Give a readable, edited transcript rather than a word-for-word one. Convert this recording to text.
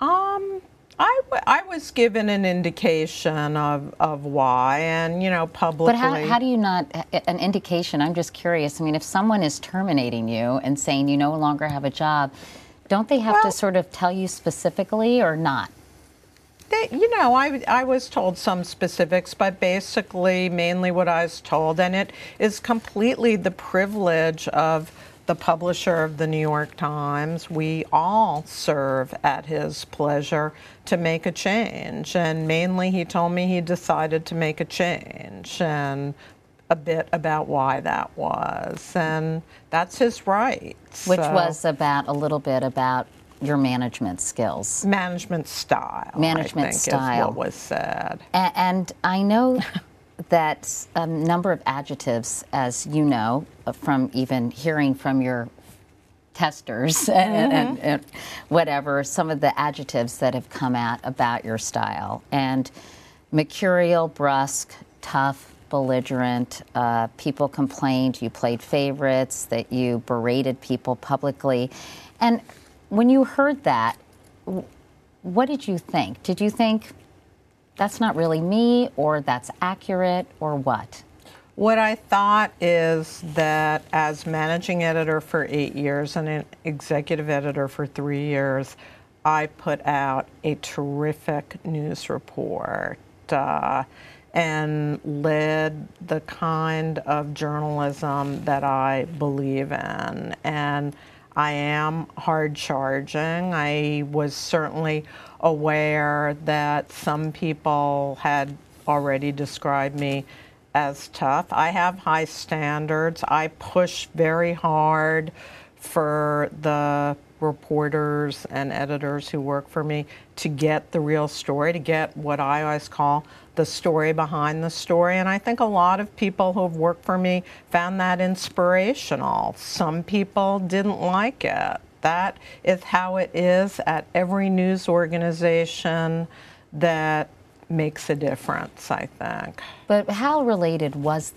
I was given an indication of why, and, publicly. But how do you not, an indication, I'm just curious. I mean, if someone is terminating you and saying you no longer have a job, don't they have to sort of tell you specifically or not? I was told some specifics, but basically mainly what I was told, and it is completely the privilege of the publisher of the New York Times. We all serve at his pleasure to make a change, and mainly he told me he decided to make a change, and a bit about why that was, and that's his right. Which was a little bit about your management skills. Management style. Management I think style. Is what was said. And I know that a number of adjectives, as you know, from even hearing from your testers and whatever, some of the adjectives that have come out about your style. And mercurial, brusque, tough, belligerent. People complained you played favorites, that you berated people publicly. And when you heard that, what did you think? Did you think that's not really me, or that's accurate, or what? What I thought is that as managing editor for 8 years and an executive editor for 3 years, I put out a terrific news report and led the kind of journalism that I believe in. And I am hard charging. I was certainly aware that some people had already described me as tough. I have high standards. I push very hard for the reporters and editors who work for me to get the real story, to get what I always call the story behind the story. And I think a lot of people who have worked for me found that inspirational. Some people didn't like it. That is how it is at every news organization that makes a difference, I think. But how related was